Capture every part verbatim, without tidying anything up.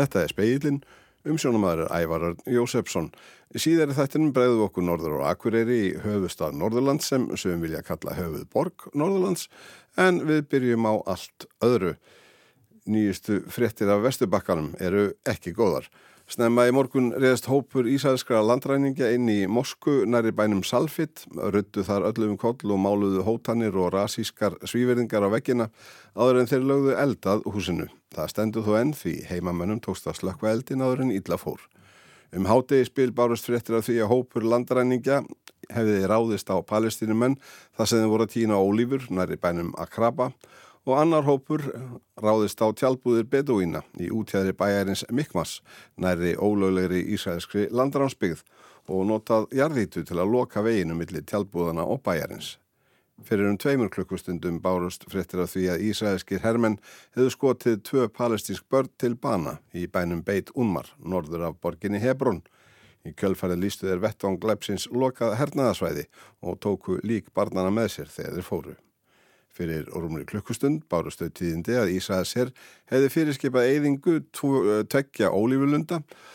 Þetta er Spegillinn, umsjónamaður er Ævar Örn Jósefsson. Síðari þættinum bregðum okkur norður á Akureyri í höfuðstað Norðurlands sem sum vilja kalla höfuðborg Norðurlands, en við byrjum á allt öðru. Nýjustu fréttir af Vesturbakkanum eru ekki góðar. Snemma í morgun réðst hópur ísraelskra landræningja inn í Moskvu nærri bænum Salfit, ruddu þar öllum koll og máluðu hótanir og rasískar svívirðingar á veggina áður en þeir lögðu eld að húsinu. Það stendur þó enn því heimamönnum tókst að slökkva eldin áður en illa fór. Um hádegisbil bárust fréttir af því að hópur landræningja hefði ráðist á Palestínumenn þar sem þeir voru að tína ólífur nærri bænum Akraba og annar hópur ráðist á tjaldbúðir Bedúína í útjæðri bæjarins Mikmas nærri ólöglegri ísraelskri landránsbyggð og notað jarðýtu til að loka veginu milli tjaldbúðana og bæjarins. Fyrir um tveimur klukkustundum bárust fréttir af því að ísraelskir hermenn hefðu skotið tvö palestínsk börn til bana í bænum Beit Unmar, norður af borginni Hebron. Í kjölfarið lýstu þeir vettvang glæpsins lokað hernaðarsvæði og tóku lík barnana með sér þegar þeir fóru. Fyrir rúmri klukkustund bárust þau tíðindi að Ísraelsher hefði fyrirskipað eyðingu tveggja ólífulunda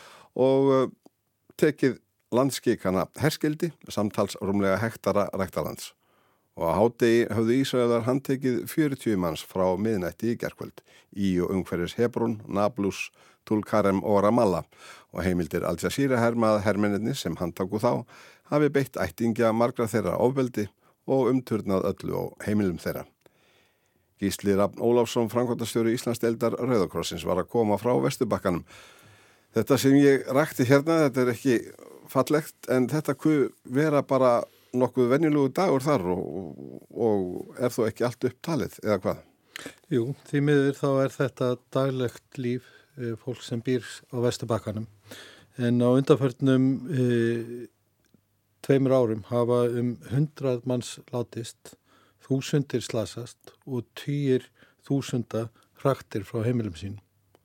og tekið landskikana herskildi samtals rúmlega hektara ræktalands. Og á hádegi höfðu Ísraelar handtekið fjörutíu manns frá miðnætti í gærkvöld í og umhverfis Hebron, Nablus, Tulkarem og Ramallah og heimildir Al Jazeera hermað hermennirnir sem handtáku þá hafi beitt ættingja margra þeirra ofbeldi og umturnað öllu á heimilum þeirra. Gísli Rafn Ólafsson, framkvæmdastjóri Íslandsdeildar Rauðakrossins, var að koma frá Vesturbakkanum. Þetta sem ég rakti hérna, þetta er ekki fallegt, en þetta kuð vera bara nokkuð venjulegur dagur þar og, og er þó ekki allt upptalið, eða hvað? Jú, því miður þá er þetta daglegt líf fólk sem býr á Vesturbakkanum. En á undanförnum e, tveimur árum hafa um hundrað manns látist, þúsundir slasast og tugir þúsunda hraktir frá heimilum sínum.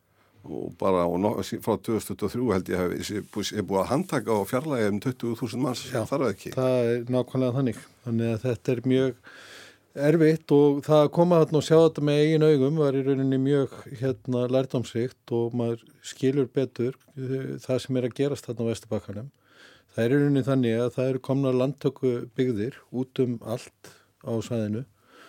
Og bara og no, frá tvö þúsund tuttugu og þrjú held ég hef er búið að handtaka og fjarlægja um tuttugu þúsund manns. Já, þarf það ekki. Það er nákvæmlega þannig. Þannig að þetta er mjög erfitt og það að koma þarna og sjá þetta með eigin augum var í rauninni mjög hérna lærdómsríkt og maður skilur betur það sem er að gerast þarna á Vesturbakkanum. Það er í rauninni þannig að það eru komnar landtöku byggðir út um allt á svæðinu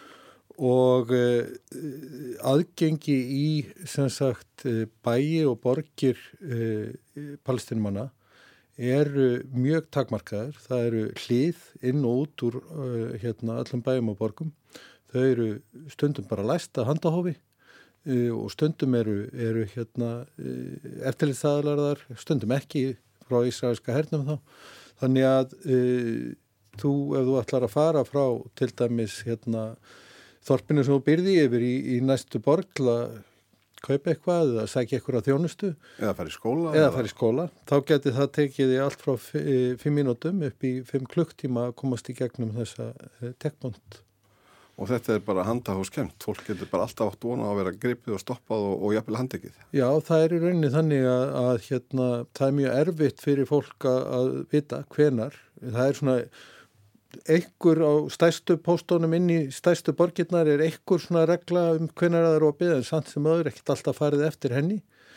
og eh, aðgengi í sem sagt bæi og borgir eh, palestínumanna eru mjög takmarkaðir. Það eru hlið inn og út úr eh, hérna öllum bæjum og borgum. Þau eru stundum bara læst að handahófi eh, og stundum eru, eru hérna eh, eftirlitsaðilar, stundum ekki frá ísraelska hernum þá. Þannig að e, þú, ef þú ætlar að fara frá til dæmis hérna þorpinu sem þú byrði yfir í, í næstu borg til að kaupa eitthvað eða sækja eitthvað á þjónustu. Eða fara í skóla. Eða fara í skóla. Þá geti það tekið í allt frá fimm mínútum upp í fimm klukktíma að komast í gegnum þessa e, tekbond. Og þetta er bara handahófskemmt. Fólk getur bara alltaf átt vona að vera gripið og stoppað og, og jafnvel handtekið. Já, það er í rauninni þannig að, að hérna, það er mjög erfitt fyrir fólk að, að vita hvenar. Það er svona einhver á stærstu póstónum inn í stærstu borgirnar er einhver svona regla um hvenar það er opið en samt sem öður ekkert alltaf farið eftir henni.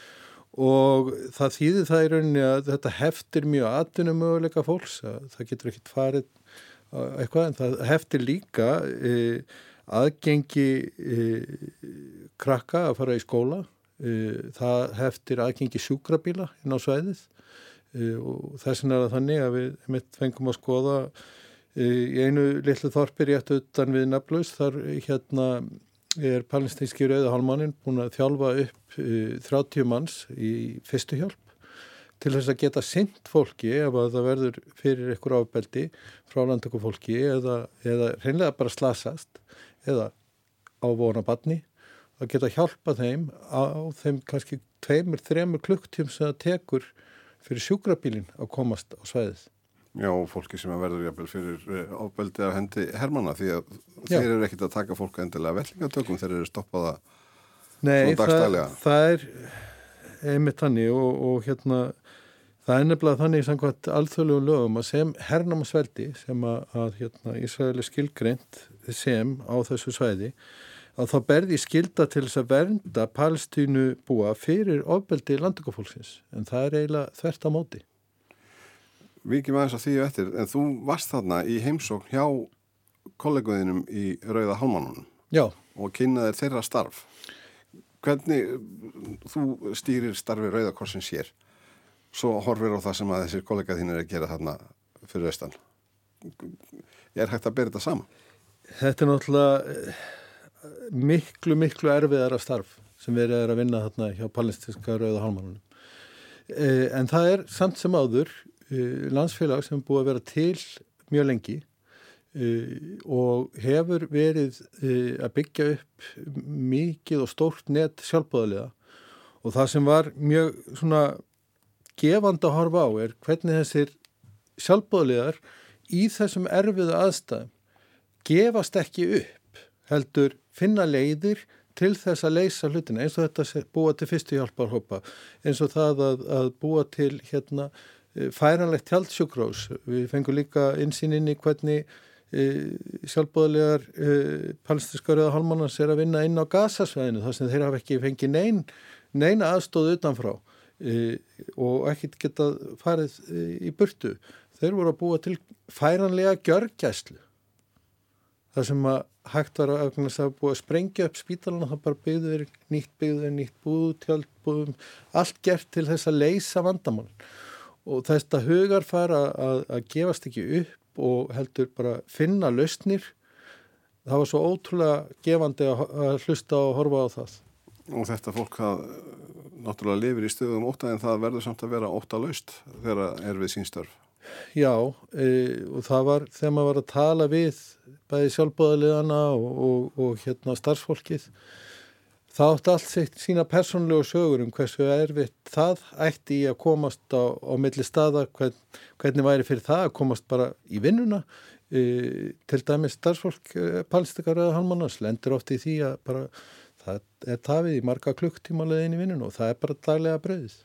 Og það þýðir það í rauninni að þetta heftir mjög atvinnumöguleika fólks. Það getur ekkert farið eitthvað en það heftir líka e, aðgengi e, krakka að fara í skóla, e, það heftir aðgengi sjúkrabíla inn á svæðið e, og þess vegna er það þannig að við mitt fengum að skoða e, í einu litlu þorpi rétt utan við Nablus, þar hérna er palestínski Rauði hálfmáninn búin að þjálfa upp e, þrjátíu manns í fyrstu hjálp til þess að geta sinnt fólki ef að það verður fyrir ykkur ofbeldi frá landtöku fólki eða, eða hreinlega bara slasast eða á vona barni að geta hjálpa þeim á þeim kannski tveimur, þremur klukktíum sem það tekur fyrir sjúkrabílinn að komast á svæðið. Já, fólki sem verður jafnvel fyrir ofbeldi af hendi hermanna því að Já. þeir eru ekkert að taka fólk endilega vellingatökum, þeir eru stoppaða Nei, svona dagstælega. það, það er einmitt þannig og, og hérna það er nefnilega þannig samkvæmt alþjóðlegum lögum að sem hernámsveldi sem að, að hérna, Ísrael er skilgreint sem á þessu svæði að þá berði skylda til þess að vernda Palestínu búa fyrir ofbeldi landtökufólksins, en það er eiginlega þvert á móti. Víkjum aðeins að því eftir, en þú varst þarna í heimsókn hjá kolleguðinum í Rauða Hálfmánanum. Já. Og kynnaðir þeirra starf. Hvernig þú stýrir starfi Rauða korsins hér, svo horfir á það sem að þessir kollega þínir er að gera þarna fyrir austan. Er hægt að bera þetta saman? Þetta er náttúrulega miklu, miklu erfiðara starf sem verið er að vinna þarna hjá palestinska Rauða Hálfmánanum. En það er samt sem áður landsfélag sem er búið að vera til mjög lengi Uh, og hefur verið uh, að byggja upp mikið og stórt net sjálfboðaliða og það sem var mjög svona gefandi að horfa á er hvernig þessir sjálfboðaliðar í þessum erfiðu aðstæðum gefast ekki upp, heldur finna leiðir til þess að leysa hlutina, eins og þetta búa til fyrstu hjálparhópa, eins og það að, að búa til hérna færanlegt tjaldsjúkrós. Við fengum líka innsýn inn í hvernig sjálfboðaliðar palestinska Rauða Hálfmánans er að vinna inn á Gazasvæðinu þar sem þeir hafa ekki fengið nein, neina aðstóð utanfrá e, og ekkert geta farið e, í burtu. Þeir voru að búa til færanlega gjörgæslu þar sem að hægt var að, að búa að sprengja upp spítalana, það bara byggðu þeir nýtt byggðu þeir nýtt búð, tjaldbúðum, allt gert til þess að leysa vandamál og þetta hugarfar að, að, að gefast ekki upp og heldur bara finna lausnir. Það var svo ótrúlega gefandi að hlusta og horfa á það. Og þetta fólk það náttúrulega lifir í stöðum ótta en það verður samt að vera ótta laust þegar er við sín störf. Já, e, og það var þegar maður var að tala við bæði sjálfboðaliðana og, og, og hérna starfsfólkið. Það átti allt sitt sína persónulegu sögur um hversu erfitt það ætti í að komast á, á milli staða, hvern, hvernig væri fyrir það að komast bara í vinnuna. E, til dæmis starfsfólk e, palestinska Rauða Hálfmánans lendir oft í því að bara það er tafið í marga klukktíma leiðin í vinnuna og það er bara daglega brauðið.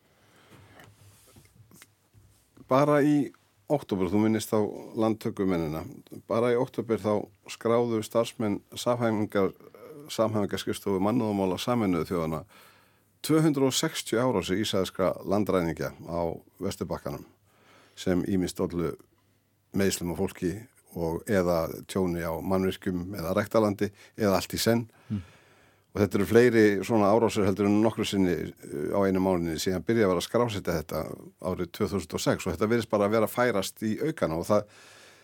Bara í október, þú minnist á landtökumennina, bara í október þá skráðu starfsmenn samhæfingar samhæfingarskrifstofu mannúðarmála Sameinuðu þjóðanna tvö hundruð sextíu árásir ísraelskra landræningja á Vesturbakkanum sem ýmist ollu meiðslum á fólki og eða tjóni á mannvirkjum eða ræktalandi eða allt í senn. Mm. Og þetta eru fleiri svona árásir heldur en nokkru sinni á einu mánuði síðan byrja að vera að skrásetja þetta árið tvö þúsund og sex og þetta virðist bara að vera að færast í aukana og það,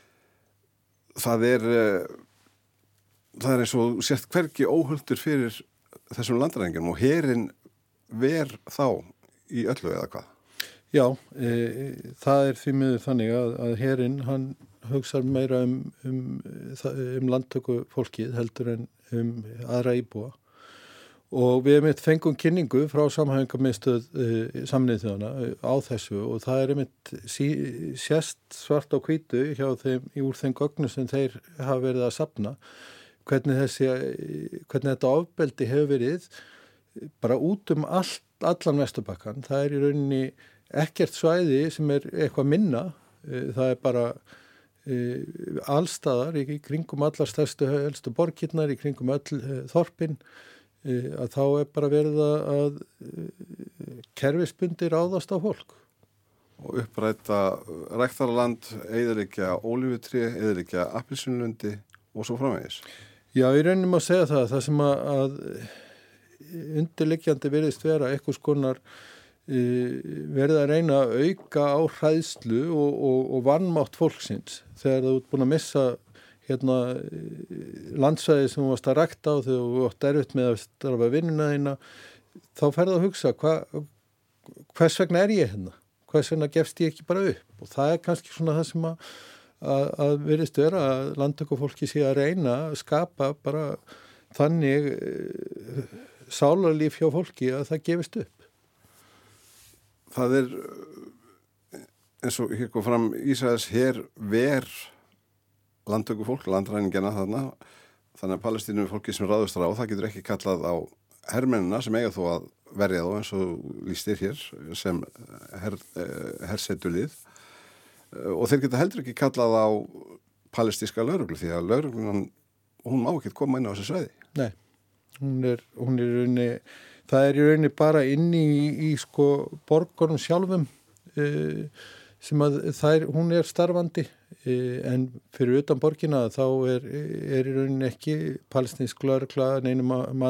það er... Það er eins og sért hvergi óhultur fyrir þessum landræningum og herinn ver þá í öllu eða hvað? Já, e, það er því miður þannig að, að herinn hann hugsar meira um, um, um landtöku fólkið heldur en um aðra íbúa og við einmitt fengum kynningu frá samhæfingarmiðstöð e, Sameinuðu þjóðanna á þessu og það er einmitt sí, sést svart á hvítu hjá þeim úr þeim gögnum sem þeir hafa verið að safna hvernig þessi, hvernig þetta ofbeldi hefur verið bara út um allt, allan Vesturbakkann. Það er í rauninni ekkert svæði sem er eitthvað minna. Það er bara e, allstaðar í kringum allar stærstu helstu borgirnar, í kringum öll e, þorpin, e, að þá er bara verið að e, kerfisbundi ráðast á fólk. Og uppræta ræktarland, eyðileggja ólífutré, eyðileggja appelsínlundi og svo framvegis. Já, í rauninni má segja það, það sem að, að undirliggjandi virðist vera eitthvað skonar e, verið að reyna að auka á hræðslu og, og, og vannmátt fólksins þegar þú ert búin að missa hérna, landsvæði sem þú varst að rækta á þegar þú átt erfitt með að starfa vinnuna þína, þá ferðu að hugsa hva, hvers vegna er ég hérna? Hvers vegna gefst ég ekki bara upp? Og það er kannski svona það sem að að, að virðist vera að landtökufólki sé að reyna að skapa bara þannig e, sálarlíf hjá fólki að það gefist upp. Það er eins og hér kom fram Ísraels her ver landtökufólk, landræningina þarna, þannig að Palestínu fólki sem ráðust á, það getur ekki kallað á hermennina sem eiga þó að verja þá eins og lýstir hér sem her, hersetulið. Og þeir geta heldur ekki kallað á palestíska lögreglu því að lögreglunan, hún má ekki koma inn á þessu svæði. Nei. Hún er, hún er í rauninni, það er í rauninni bara inni í, í sko borgunum sjálfum uh, sem að þær, hún er starfandi uh, en fyrir utan borgina þá er, er í rauninni ekki palestinsk lögregla neinu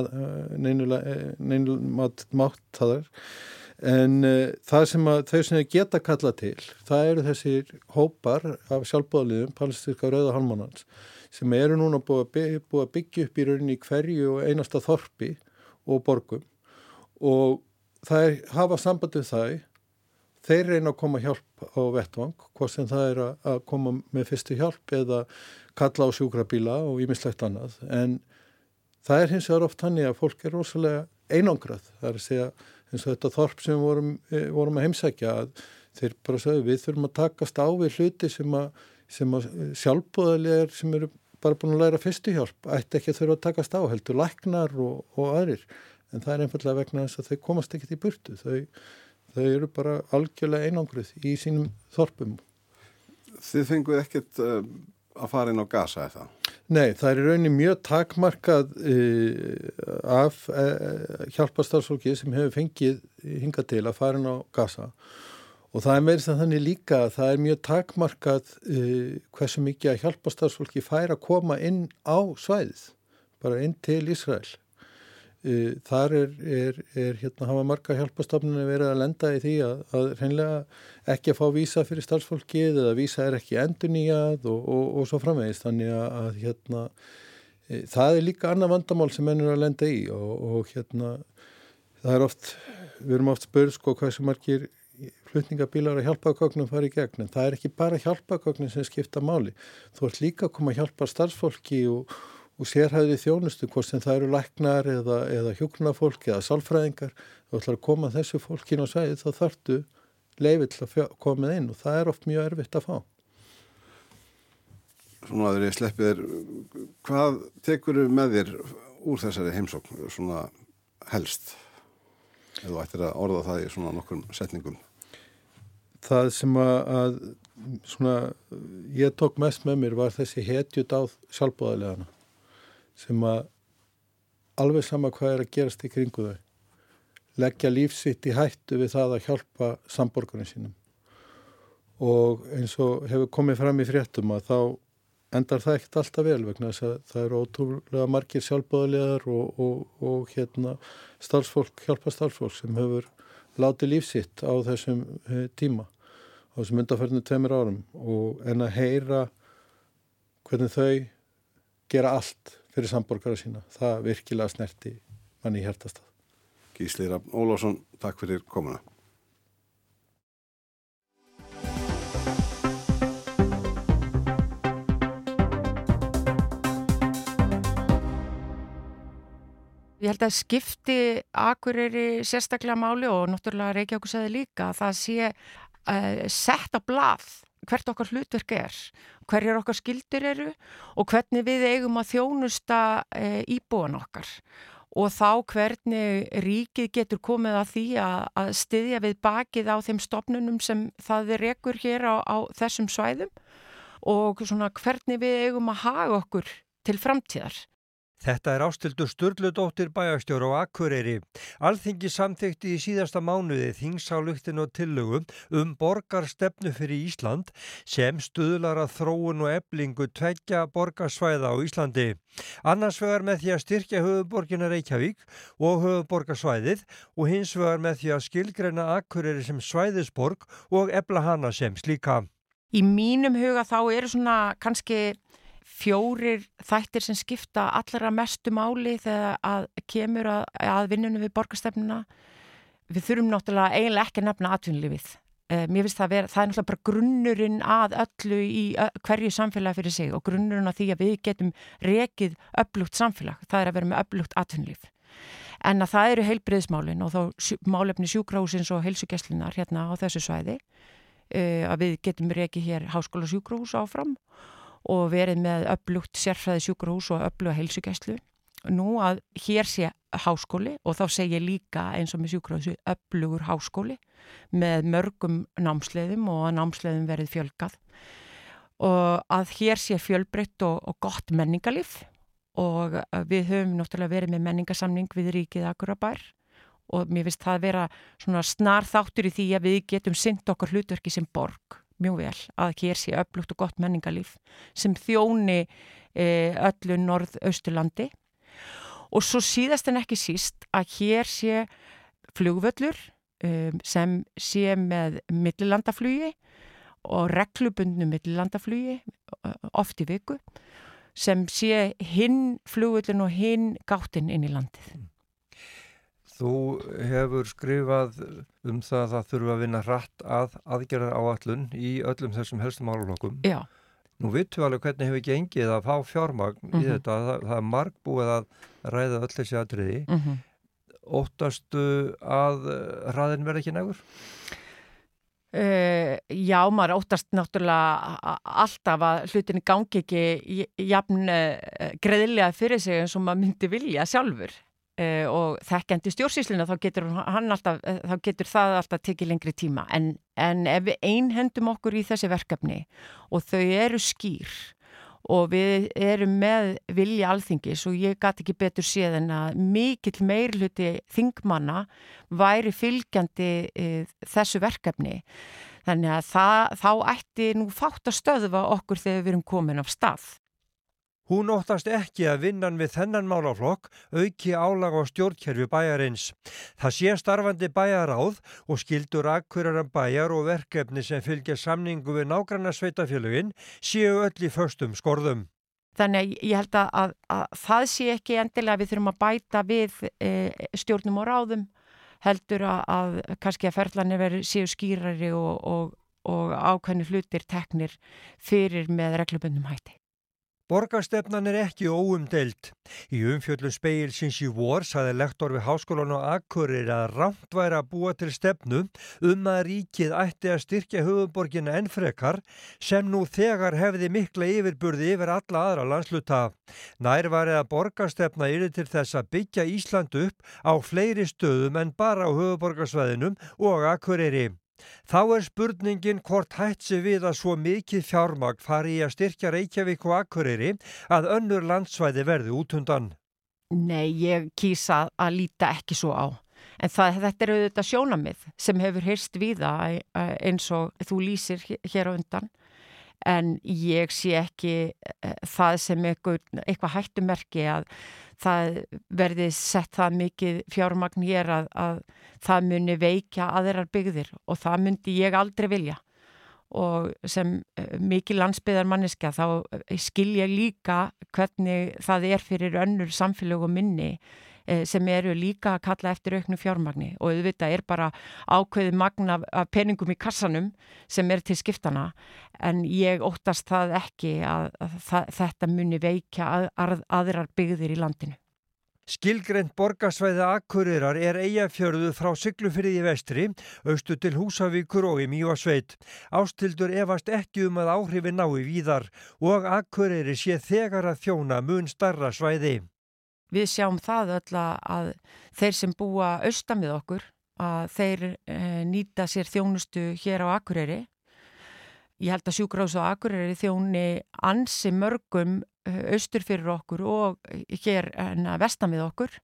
mátt þaðar. En uh, það sem að þau sem geta kallað til, það eru þessir hópar af sjálfboðaliðum, palestinska Rauða hálfmánans, sem eru núna búið að, byggja, búið að byggja upp í rauninni í hverju og einasta þorpi og borgum og það er, hafa sambandið það, þeir reyna að koma hjálp á vettvang, hvort sem það er að, að koma með fyrstu hjálp eða kalla á sjúkrabíla og ýmislegt annað, en það er hins vegar oft þannig að fólk er rosalega einangrað, það er að segja eins og þetta þorp sem við vorum, vorum að heimsækja að þeir bara sögðu við þurfum að takast á við hluti sem að, sem að sjálfboðaliðar sem eru bara búin að læra fyrstu hjálp, ætti ekki að þurfa að takast á, heldur læknar og, og aðrir, en það er einfallega vegna þess að þau komast ekkert í burtu, þau, þau eru bara algjörlega einangruð í sínum þorpum. Þið fenguð ekkert uh, að fara inn á Gaza, er það? Nei, það er í rauninni mjög takmarkað uh, af uh, hjálparstarfsfólki sem hefur fengið hingað til að fara inn á Gaza. Og það er meira sem þannig líka að það er mjög takmarkað uh, hversu mikið að hjálparstarfsfólki fær að koma inn á svæðið, bara inn til Ísrael. Uh, þar er, er, er hérna hafa marga hjálparstofnunir verið að lenda í því að, að hreinlega ekki að fá vísa fyrir starfsfólkið eða vísa er ekki endurnýjað og, og, og svo framvegis. Þannig að, að hérna, uh, það er líka annað vandamál sem menn eru að lenda í og, og hérna, það er oft, við erum oft spurð sko hversu margir flutningabílar að hjálpagögnum fara í gegn, en það er ekki bara hjálpagögnum sem skipta máli. Þú ert líka að koma að hjálpa starfsfólki og, og sérhæfði þjónustu, hvort sem það eru læknar eða, eða hjúkrunarfólk eða sálfræðingar. Þú ætlar að koma þessu fólkin á sveiði, þá þarftu leyfi til að koma inn og það er oft mjög erfitt að fá. Svona að þeir sleppið þér, hvað tekur með þér úr þessari heimsókn svona helst? Ef þú ættir að orða það í svona nokkrum setningum. Það sem að, að svona, ég tók mest með mér var þessi hetjudáð sjálfboðaliðana sem að alveg sama hvað er að gerast í kringu þau. Leggja líf sitt í hættu við það að hjálpa samborgarnir sínum. Og eins og hefur komið fram í fréttum að þá endar það ekkert alltaf vel vegna þess að það eru ótrúlega margir sjálfboðaliðar og, og, og hérna starfsfólk, hjálpa starfsfólk sem hefur látið líf sitt á þessum eh, tíma, á þessum undanförnum tveimur árum og en að heyra hvernig þau gera allt fyrir samborgara sína, það virkilega snerti manni í hjartastað. Gísli Rafn Ólafsson, takk fyrir komuna. Ég held að skipti Akureyri sérstaklega máli og náttúrulega Reykjavík sagði líka að það sé uh, sett á blað hvert okkar hlutverk er, hverjar okkar skyldur eru og hvernig við eigum að þjónusta uh, íbúan okkar og þá hvernig ríkið getur komið að því að, að styðja við bakið á þeim stofnunum sem það rekur hér á, á þessum svæðum og svona hvernig við eigum að haga okkur til framtíðar. Þetta er Ásthildur Sturludóttir bæjarstjóri á Akureyri. Alþingi samþykkti í síðasta mánuði þingsályktun og tillögu um borgarstefnu fyrir Ísland sem stuðlar að þróun og eflingu tveggja borgarsvæða á Íslandi. Annars vegar með því að styrkja höfuðborgina Reykjavík og höfuðborgarsvæðið og hins vegar með því að skilgreina Akureyri sem svæðisborg og efla hana sem slíka. Í mínum huga þá eru svona kannski fjórir þættir sem skipta allra mestu máli þegar að kemur að, að vinnunum við borgarstefnuna. Við þurfum náttúrulega eiginlega ekki að nefna atvinnulífið. Eh, mér finnst það vera, það er náttúrulega bara grunnurinn að öllu í hverju samfélagi fyrir sig og grunnurinn að því að við getum rekið öflugt samfélag. Það er að vera með öflugt atvinnulíf. En að það eru heilbrigðismálin og þá sjú, málefni sjúkrahúsins og heilsugæslunnar hérna á þessu svæði. Eh, að við getum rekið hér háskóla sjúkrahús áfram og verið með öflugt sérfræði sjúkrahús og öfluga heilsugæslu. Nú að hér sé háskóli og þá segi ég líka eins og með sjúkrahúsi öflugur háskóli með mörgum námsleiðum og að námsleiðum verið fjölgað og að hér sé fjölbreytt og, og gott menningarlíf og við höfum náttúrulega verið með menningarsamning við ríkið Akureyrarbær og mér finnst það vera svona snar þáttur í því að við getum sinnt okkar hlutverki sem borg mjög vel, að hér sé öflugt og gott menningarlíf sem þjóni e, öllu Norðausturlandi og svo síðast en ekki síst að hér sé flugvöllur um, sem sé með millilandaflugi og reglubundnu millilandaflugi oft í viku sem sé hinn flugvöllin og hinn gáttin inn í landið. Þú hefur skrifað um það að það þurfa að vinna hratt að aðgerðar áætlun í öllum þessum helstu málaflokkum. Já. Nú vitum við alveg hvernig hefur gengið að fá fjármagn mm-hmm. í þetta. Það, það er margbúið að ræða öll þessi atriði. Mm-hmm. Óttastu að hraðin verði ekki nægur? Uh, já, maður óttast náttúrulega alltaf að hlutinni gangi ekki jafn uh, greiðlega fyrir sig eins og maður myndi vilja sjálfur. Uh, og þekkjandi stjórnsýsluna þá getur, hann alltaf, uh, þá getur það alltaf tekið lengri tíma en, en ef við einhendum okkur í þessi verkefni og þau eru skýr og við erum með vilja alþingis og ég gat ekki betur séð en að mikill meirhluti þingmanna væri fylgjandi uh, þessu verkefni þannig að það, þá ætti nú fátt að stöðva okkur þegar við erum komin af stað. Hún óttast ekki að vinnan við þennan málaflokk auki álag á stjórnkerfi bæjarins. Það sé starfandi bæjaráð og skildur Akureyrarbæjar og verkefni sem fylgja samningu við nágrannasveitarfélögin séu öll í föstum skorðum. Þannig að ég held að, að, að það sé ekki endilega við þurfum að bæta við e, stjórnum og ráðum, heldur að, að kannski að ferlanir veri séu skýrari og, og, og ákveðni hlutir teknir fyrir með reglubundum hætti. Borgarstefnan er ekki óumdeild. Í umfjöllun Spegilsins í vor sagði lektor við Háskólann á Akureyri að rangt væri að búa til stefnu um að ríkið ætti að styrkja höfuðborgina enn frekar sem nú þegar hefði mikla yfirburði yfir alla aðra landsluta. Nær var að borgarstefna yrði til þess að byggja Ísland upp á fleiri stöðum en bara á höfuðborgarsvæðinum og Akureyri. Þá er spurningin hvort hætt sé við að svo mikið fjármagn fari í að styrkja Reykjavík og Akureyri að önnur landsvæði verði útundan. Nei, ég kýsa að líta ekki svo á. En það, þetta er auðvitað sjónamið sem hefur heyrst víða eins og þú lýsir hér á undan. En ég sé ekki það sem eitthvað, eitthvað hættumerki að það verði sett það mikið fjármagn hér að, að það muni veikja aðrar byggðir og það myndi ég aldrei vilja. Og sem mikið landsbyggðarmanniska þá skil ég líka hvernig það er fyrir önnur samfélög og minni sem eru líka að kalla eftir auknu fjármagni og auðvitað er bara ákveðið magn af, af peningum í kassanum sem er til skiptana en ég óttast það ekki að, að, að þetta muni veikja að, að, aðrar byggðir í landinu. Skilgreint borgarsvæði Akureyrar er Eyjafjörður frá Siglufirði í vestri, austur til Húsavíkur og í Mývatnssveit. Ásthildur efast ekki um að áhrifin nái víðar og Akureyri sé þegar að þjóna mun stærra svæði. Við sjáum það öll að þeir sem búa austan við okkur, að þeir e, nýta sér þjónustu hér á Akureyri. Ég held að sjúkrahús á Akureyri þjóni ansi mörgum austur fyrir okkur og hér vestan við okkur.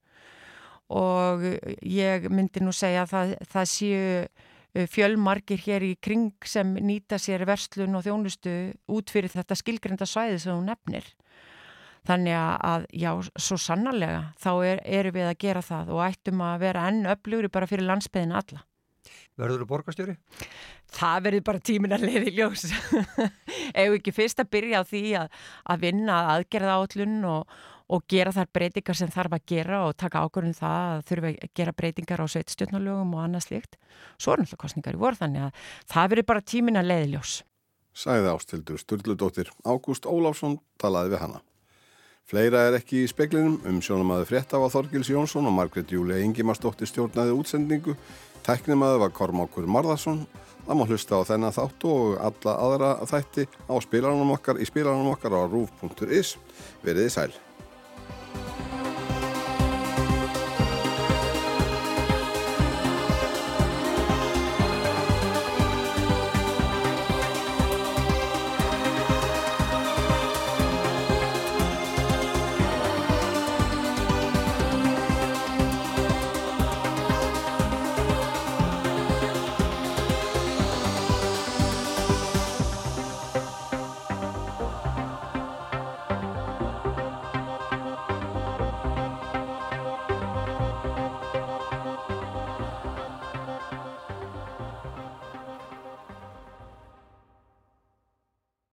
Og ég myndi nú segja að það, það séu fjölmargir hér í kring sem nýta sér verslun og þjónustu út fyrir þetta skilgreinda svæði sem þú nefnir. Þannig að, já, svo sannarlega, þá er, erum við að gera það og ættum að vera enn öflugri bara fyrir landsbyggðina alla. Verður þú borgarstjóri? Það verður bara tíminn að leiða í ljós. Ef ekki fyrst að byrja á því að, að vinna aðgerðaáætlun og, og gera þær breytingar sem þarf að gera og taka ákvörðun það að þurfa að gera breytingar á sveitarstjórnarlögum og annað slíkt. Svo er náttúrulega kosningar í vor, þannig að það verður bara tíminn að leiða í ljós. Sagði Ásthildur Sturludóttir. Ágúst Ólafsson talaði við hana. Fleira er ekki í speglinum, umsjónamaður frétta var Þorgils Jónsson og Margrét Júlía Ingimarsdóttir stjórnaði útsendingu. Tæknimaður var Kormákur Marðarsson. Það má hlusta á þennan þátt og alla aðra þætti á spilaranum okkar í spilaranum okkar á rúv punktur is. Veriði sæl.